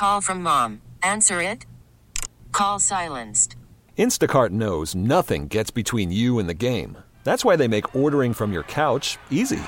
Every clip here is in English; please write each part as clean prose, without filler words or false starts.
call from mom. Answer it. Call silenced. Instacart knows nothing gets between you and the game. That's why they make ordering from your couch easy.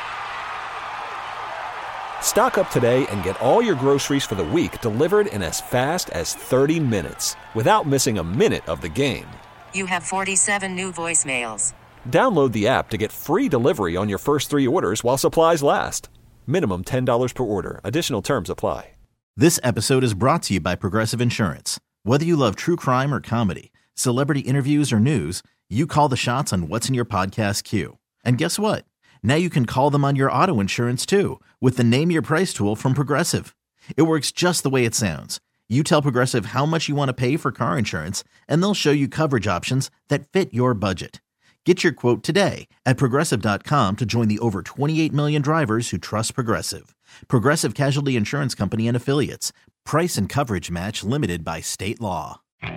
Stock up today and get all your groceries for the week delivered in as fast as 30 minutes without missing a minute of the game. You have 47 new voicemails. Download the app to get free delivery on your first 3 orders while supplies last. Minimum $10 per order. Additional terms apply. This episode is brought to you by Progressive Insurance. Whether you love true crime or comedy, celebrity interviews or news, you call the shots on what's in your podcast queue. And guess what? Now you can call them on your auto insurance too with the Name Your Price tool from Progressive. It works just the way it sounds. You tell Progressive how much you want to pay for car insurance, and they'll show you coverage options that fit your budget. Get your quote today at Progressive.com to join the over 28 million drivers who trust Progressive. Progressive Casualty Insurance Company and Affiliates. Price and coverage match limited by state law.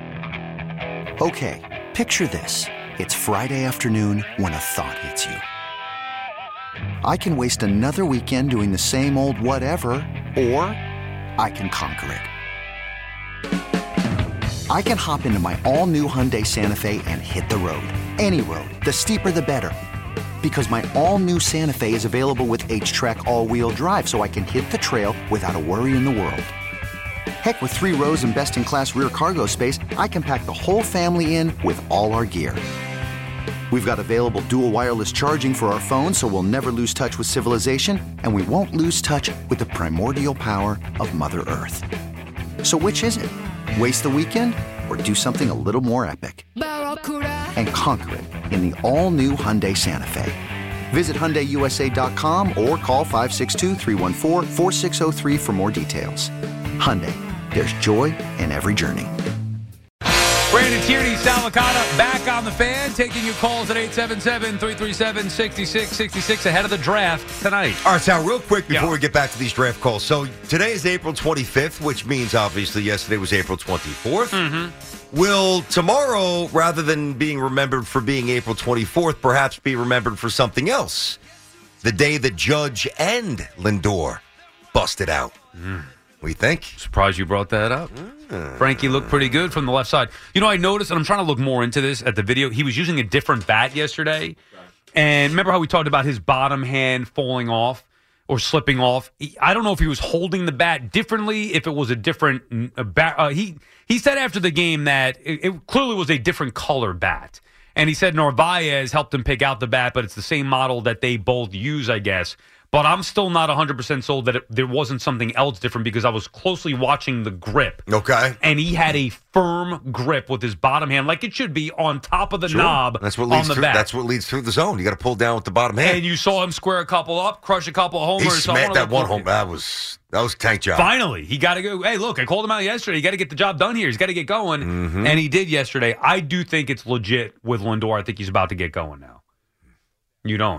Okay, picture this. It's Friday afternoon when a thought hits you. I can waste another weekend doing the same old whatever, or I can conquer it. I can hop into my all-new Hyundai Santa Fe and hit the road. Any road. The steeper, the better. Because my all-new Santa Fe is available with H-Track all-wheel drive, so I can hit the trail without a worry in the world. Heck, with 3 rows and best-in-class rear cargo space, I can pack the whole family in with all our gear. We've got available dual wireless charging for our phones, so we'll never lose touch with civilization, and we won't lose touch with the primordial power of Mother Earth. So which is it? Waste the weekend or do something a little more epic? And conquer it in the all-new Hyundai Santa Fe. Visit HyundaiUSA.com or call 562-314-4603 for more details. Hyundai, there's joy in every journey. Brandon Tierney, Sal Licata, back on the Fan, taking your calls at 877-337-6666 ahead of the draft tonight. All right, Sal, real quick before we get back to these draft calls. So today is April 25th, which means obviously yesterday was April 24th. Mm-hmm. Will tomorrow, rather than being remembered for being April 24th, perhaps be remembered for something else? The day that Judge and Lindor busted out. We think? Surprised you brought that up. Frankie looked pretty good from the left side. You know, I noticed, and I'm trying to look more into this at the video, he was using a different bat yesterday. And remember how we talked about his bottom hand falling off or slipping off? I don't know if he was holding the bat differently, if it was a different bat. He said after the game that it clearly was a different color bat. And he said Narvaez helped him pick out the bat, but it's the same model that they both use, I guess. But I'm still not 100% sold that there wasn't something else different because I was closely watching the grip. Okay. And he had a firm grip with his bottom hand, like it should be, on top of the knob that's what leads on the bat. That's what leads through the zone. You got to pull down with the bottom hand. And you saw him square a couple up, crush a couple of homers. He smacked that one home. That was tank job. Finally, he got to go. Hey, look, I called him out yesterday. You got to get the job done here. He's got to get going. Mm-hmm. And he did yesterday. I do think it's legit with Lindor. I think he's about to get going now. You don't?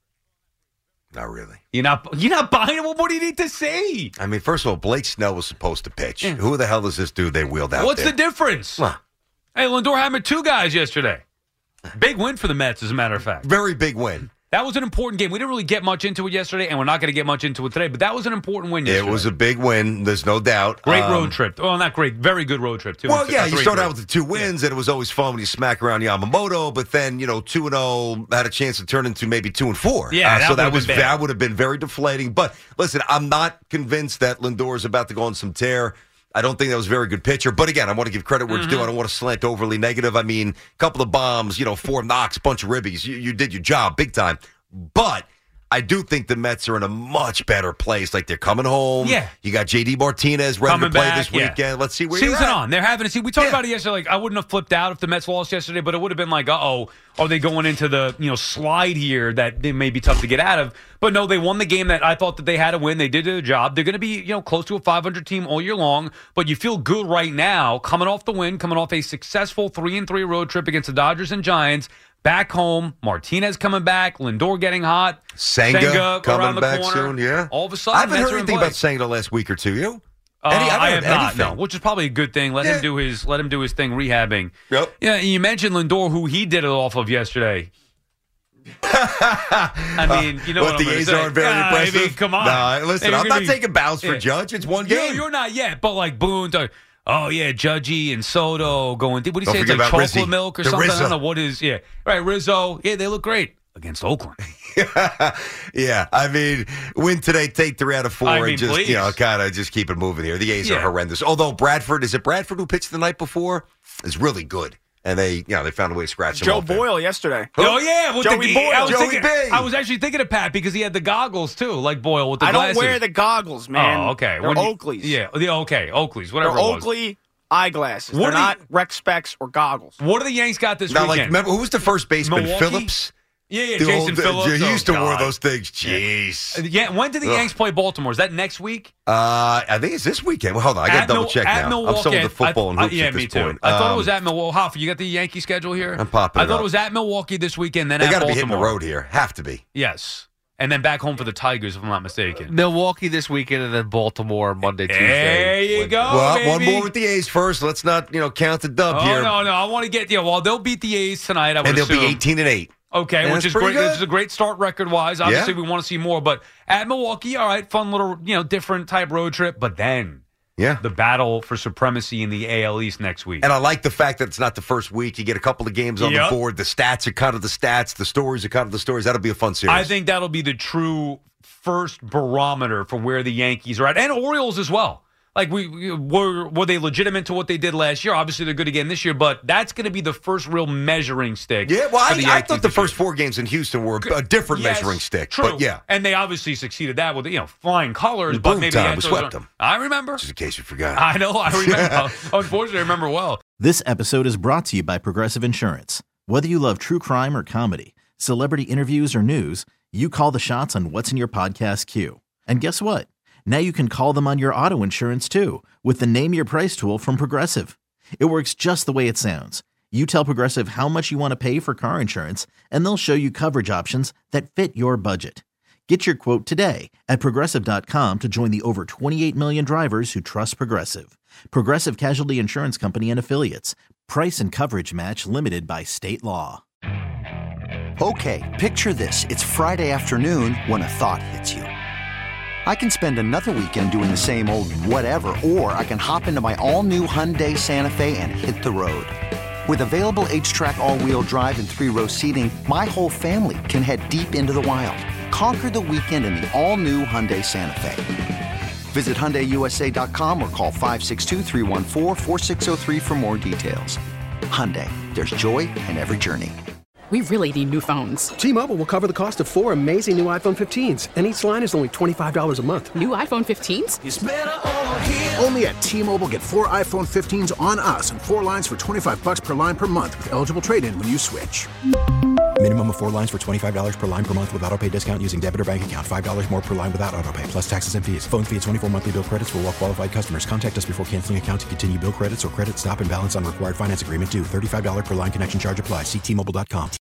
Not really. You're not buying it? Well, what do you need to say? I mean, first of all, Blake Snell was supposed to pitch. Yeah. Who the hell is this dude they wheeled out What's there? the difference? Well, hey, Lindor hammered 2 guys yesterday. Big win for the Mets, as a matter of fact. Very big win. That was an important game. We didn't really get much into it yesterday, and we're not going to get much into it today, but that was an important win yesterday. It was a big win. There's no doubt. Great road trip. Well, not great. Very good road trip, too. Well, yeah, you start out with the 2 wins, and it was always fun when you smack around Yamamoto, but then, 2-0 had a chance to turn into maybe 2-4. Yeah, so that would have been very deflating. But listen, I'm not convinced that Lindor is about to go on some tear. I don't think that was a very good pitcher. But again, I want to give credit where it's due. I don't want to slant overly negative. I mean, a couple of bombs, 4 knocks, bunch of ribbies. You did your job big time. But I do think the Mets are in a much better place. Like, they're coming home. Yeah. You got J.D. Martinez ready to play this weekend. Yeah. Let's see where you're at. Season on. They're having a season. We talked about it yesterday. Like, I wouldn't have flipped out if the Mets lost yesterday, but it would have been like, are they going into the slide here that they may be tough to get out of? But no, they won the game that I thought that they had to win. They did their job. They're going to be close to a 500 team all year long. But you feel good right now, coming off the win, coming off a successful 3-3 road trip against the Dodgers and Giants. Back home, Martinez coming back, Lindor getting hot, Senga coming back corner. Soon. Yeah, all of a sudden, I haven't heard anything about Senga the last week or two. You? I have not. No, which is probably a good thing. Let him do his thing rehabbing. Yep. Yeah, you mentioned Lindor, who he did it off of yesterday. I mean, you know what the I'm A's say. aren't very impressive. I mean, come on. No, listen, Maybe I'm you're not gonna taking bounds for Judge. It's one game. You're not yet, but like Boone, oh yeah, Judgy and Soto going. What do you Don't say? It's forget like about chocolate Rizzo. milk or The something. Rizzo. I don't know what is. Yeah, right. Rizzo. Yeah, they look great against Oakland. Yeah, I mean, win today, take 3 out of 4, I mean, and just please. kind of just keep it moving here. The A's are Yeah. horrendous. Although is it Bradford who pitched the night before? Is really good, and they found a way to scratch him Joe off there. Boyle yesterday. Oh yeah, with Joey Boyle. Joey B. I was actually thinking of Pat because he had the goggles too, like Boyle with the I glasses. don't wear the goggles, man. Oh, okay. They're When you- Oakleys. Yeah, Oakleys, They're whatever it was. Oakley eyeglasses. What They're are not rec specs or goggles. What do the Yanks got this Now, like, weekend? remember who was the first baseman? Milwaukee? Phillips. Yeah, The Jason old- Phillips. He used to wear God. those things. Jeez. Yeah, when did the Ugh. Yanks play Baltimore? Is that next week? I think it's this weekend. Well, hold on, I got to double check at now. Milwaukee, I'm still into football and hoops yeah, at this me too. point. I thought it was at Milwaukee. Hoffa, you got the Yankee schedule here? I'm popping I it thought up. it was at Milwaukee this weekend, then They at got to be Baltimore. hitting the road here. Have to be. Yes. And then back home for the Tigers, if I'm not mistaken. Milwaukee this weekend and then Baltimore Monday, Tuesday. There you go, Well, baby. one more with the A's first. Let's not count the dub here. Oh, no. I want to get well, they'll beat the A's tonight, I would And they'll assume. be 18-8. Okay, And which that's is pretty great. good. This is a great start record-wise. Obviously, Yeah. we want to see more. But at Milwaukee, all right, fun little, different type road trip. But then Yeah. the battle for supremacy in the AL East next week. And I like the fact that it's not the first week. You get a couple of games on Yep. the board. The stats are kind of the stats. The stories are kind of the stories. That'll be a fun series. I think that'll be the true first barometer for where the Yankees are at, and Orioles as well. Like, were they legitimate to what they did last year? Obviously, they're good again this year, but that's going to be the first real measuring stick. Yeah, well, for the I Yankees thought the this year. first 4 games in Houston were a different Yes, measuring stick. True. But yeah, And they obviously succeeded that with, flying colors, In but boom maybe time, the we Astros swept aren't- them. I remember. just in case you forgot. I know. I remember. Unfortunately, I remember well. This episode is brought to you by Progressive Insurance. Whether you love true crime or comedy, celebrity interviews or news, you call the shots on what's in your podcast queue. And guess what? Now you can call them on your auto insurance too with the Name Your Price tool from Progressive. It works just the way it sounds. You tell Progressive how much you want to pay for car insurance, and they'll show you coverage options that fit your budget. Get your quote today at Progressive.com to join the over 28 million drivers who trust Progressive. Progressive Casualty Insurance Company and Affiliates. Price and coverage match limited by state law. Okay, picture this. It's Friday afternoon when a thought hits you. I can spend another weekend doing the same old whatever, or I can hop into my all-new Hyundai Santa Fe and hit the road. With available H-Track all-wheel drive and 3-row seating, my whole family can head deep into the wild. Conquer the weekend in the all-new Hyundai Santa Fe. Visit HyundaiUSA.com or call 562-314-4603 for more details. Hyundai, there's joy in every journey. We really need new phones. T-Mobile will cover the cost of 4 amazing new iPhone 15s, and each line is only $25 a month. New iPhone 15s? Only at T-Mobile, get 4 iPhone 15s on us and 4 lines for $25 per line per month with eligible trade-in when you switch. Minimum of 4 lines for $25 per line per month with autopay discount using debit or bank account. $5 more per line without autopay, plus taxes and fees. Phone fee at 24 monthly bill credits for well-qualified customers. Contact us before canceling account to continue bill credits or credit stop and balance on required finance agreement due. $35 per line connection charge applies. See T-Mobile.com.